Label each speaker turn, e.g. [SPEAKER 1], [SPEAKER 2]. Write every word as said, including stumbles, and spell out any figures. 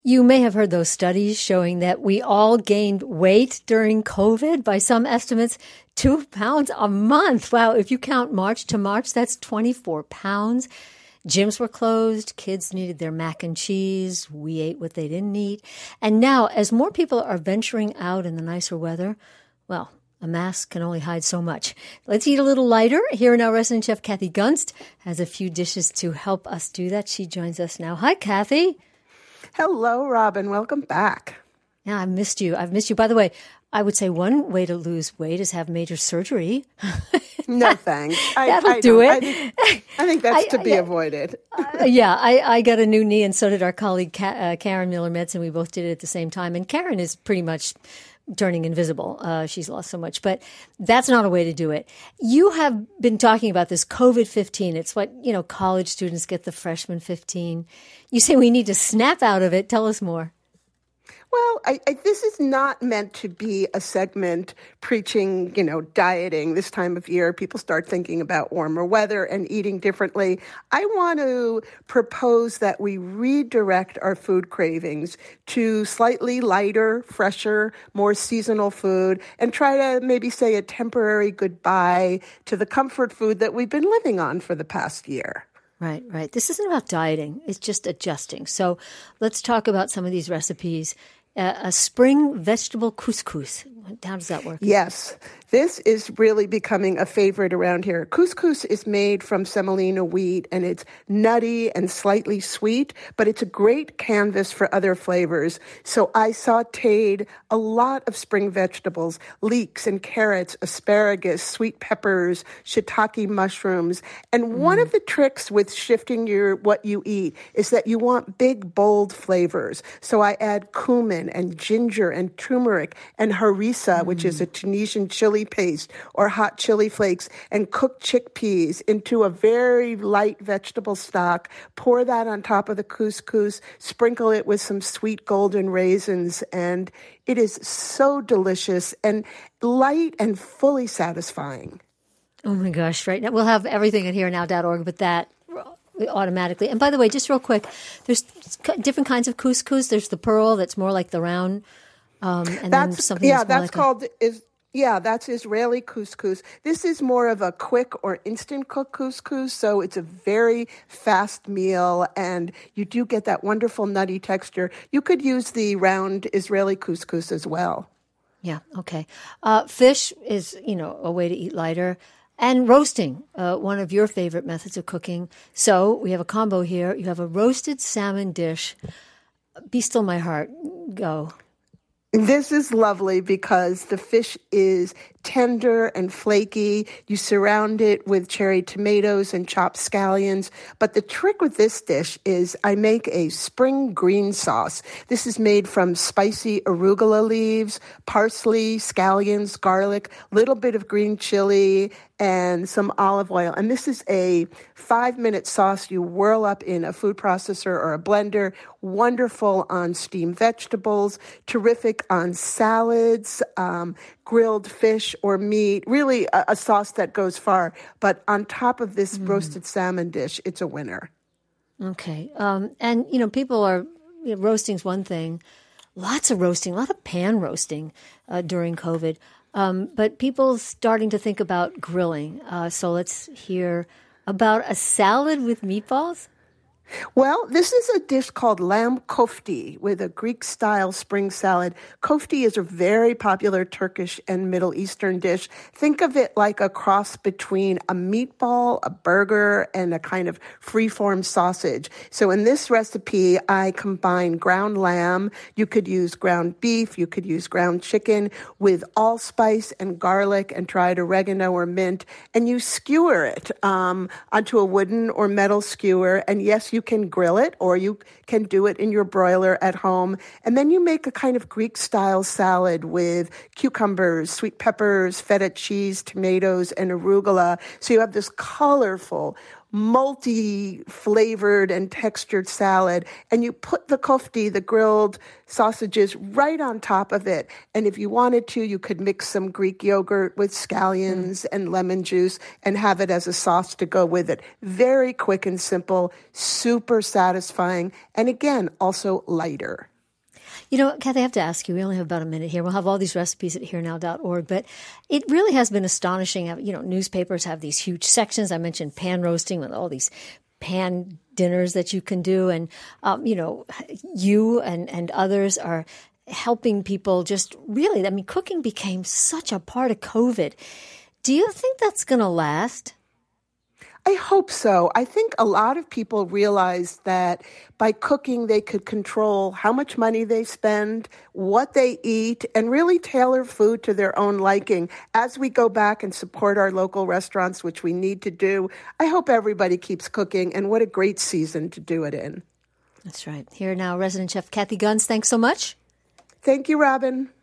[SPEAKER 1] You may have heard those studies showing that we all gained weight during COVID. By some estimates, two pounds a month. Wow, if you count March to March, that's twenty-four pounds. Gyms were closed. Kids needed their mac and cheese. We ate what they didn't eat. And now, as more people are venturing out in the nicer weather, well, a mask can only hide so much. Let's eat a little lighter. Here now, resident chef Kathy Gunst has a few dishes to help us do that. She joins us now. Hi, Kathy.
[SPEAKER 2] Hello, Robin. Welcome back.
[SPEAKER 1] Yeah, I missed you. I've missed you. By the way, I would say one way to lose weight is have major surgery.
[SPEAKER 2] No, thanks. I,
[SPEAKER 1] That'll
[SPEAKER 2] I
[SPEAKER 1] do it.
[SPEAKER 2] I think, I think that's I, to be I, avoided.
[SPEAKER 1] uh, yeah, I, I got a new knee, and so did our colleague Ka- uh, Karen Miller-Medson. We both did it at the same time. And Karen is pretty much turning invisible. Uh, she's lost so much. But that's not a way to do it. You have been talking about this COVID fifteen. It's what, you know, college students get, the freshman fifteen. You say we need to snap out of it. Tell us more.
[SPEAKER 2] Well, I, I, this is not meant to be a segment preaching, you know, dieting. This time of year, people start thinking about warmer weather and eating differently. I want to propose that we redirect our food cravings to slightly lighter, fresher, more seasonal food and try to maybe say a temporary goodbye to the comfort food that we've been living on for the past year.
[SPEAKER 1] Right, right. This isn't about dieting. It's just adjusting. So let's talk about some of these recipes. Uh, a spring vegetable couscous. How does that work?
[SPEAKER 2] Yes. This is really becoming a favorite around here. Couscous is made from semolina wheat, and it's nutty and slightly sweet, but it's a great canvas for other flavors. So I sautéed a lot of spring vegetables, leeks and carrots, asparagus, sweet peppers, shiitake mushrooms. And mm. one of the tricks with shifting your what you eat is that you want big, bold flavors. So I add cumin and ginger and turmeric and harissa, mm. which is a Tunisian chili paste, or hot chili flakes, and cooked chickpeas into a very light vegetable stock. Pour that on top of the couscous, sprinkle it with some sweet golden raisins, and it is so delicious and light and fully satisfying.
[SPEAKER 1] Oh my gosh, right now we'll have everything at here now dot org, but that automatically. And by the way, just real quick, there's different kinds of couscous. There's the pearl that's more like the round, um, and
[SPEAKER 2] that's,
[SPEAKER 1] then something
[SPEAKER 2] yeah,
[SPEAKER 1] that's,
[SPEAKER 2] that's
[SPEAKER 1] like
[SPEAKER 2] called
[SPEAKER 1] a-
[SPEAKER 2] is. Yeah, that's Israeli couscous. This is more of a quick or instant cook couscous, so it's a very fast meal, and you do get that wonderful nutty texture. You could use the round Israeli couscous as well.
[SPEAKER 1] Yeah, okay. Uh, fish is, you know, a way to eat lighter. And roasting, uh, one of your favorite methods of cooking. So we have a combo here. You have a roasted salmon dish. Be still my heart. Go.
[SPEAKER 2] This is lovely because the fish is tender and flaky. You surround it with cherry tomatoes and chopped scallions. But the trick with this dish is I make a spring green sauce. This is made from spicy arugula leaves, parsley, scallions, garlic, little bit of green chili, and some olive oil. And this is a five-minute sauce you whirl up in a food processor or a blender. Wonderful on steamed vegetables, terrific on salads, um, grilled fish or meat, really a, a sauce that goes far. But on top of this mm. roasted salmon dish, it's a winner.
[SPEAKER 1] Okay. Um, and, you know, people are, you know, roasting's one thing. Lots of roasting, a lot of pan roasting uh, during COVID. Um, but people starting to think about grilling. Uh, so let's hear about a salad with meatballs.
[SPEAKER 2] Well, this is a dish called lamb kofti with a Greek-style spring salad. Kofti is a very popular Turkish and Middle Eastern dish. Think of it like a cross between a meatball, a burger, and a kind of free-form sausage. So in this recipe, I combine ground lamb. You could use ground beef. You could use ground chicken with allspice and garlic and dried oregano or mint. And you skewer it um, onto a wooden or metal skewer. And yes, you You can grill it, or you can do it in your broiler at home. And then you make a kind of Greek-style salad with cucumbers, sweet peppers, feta cheese, tomatoes, and arugula. So you have this colorful, multi-flavored and textured salad, and you put the kofti, the grilled sausages, right on top of it. And if you wanted to, you could mix some Greek yogurt with scallions mm. and lemon juice and have it as a sauce to go with it. Very quick and simple, super satisfying, and again, also lighter.
[SPEAKER 1] You know, Kathy, I have to ask you, we only have about a minute here. We'll have all these recipes at here now dot org, but it really has been astonishing. You know, newspapers have these huge sections. I mentioned pan roasting with all these pan dinners that you can do. And, um, you know, you and, and others are helping people just really, I mean, cooking became such a part of COVID. Do you think that's going to last?
[SPEAKER 2] I hope so. I think a lot of people realized that by cooking, they could control how much money they spend, what they eat, and really tailor food to their own liking. As we go back and support our local restaurants, which we need to do, I hope everybody keeps cooking, and what a great season to do it in.
[SPEAKER 1] That's right. Here now, resident chef Kathy Gunz, thanks so much.
[SPEAKER 2] Thank you, Robin.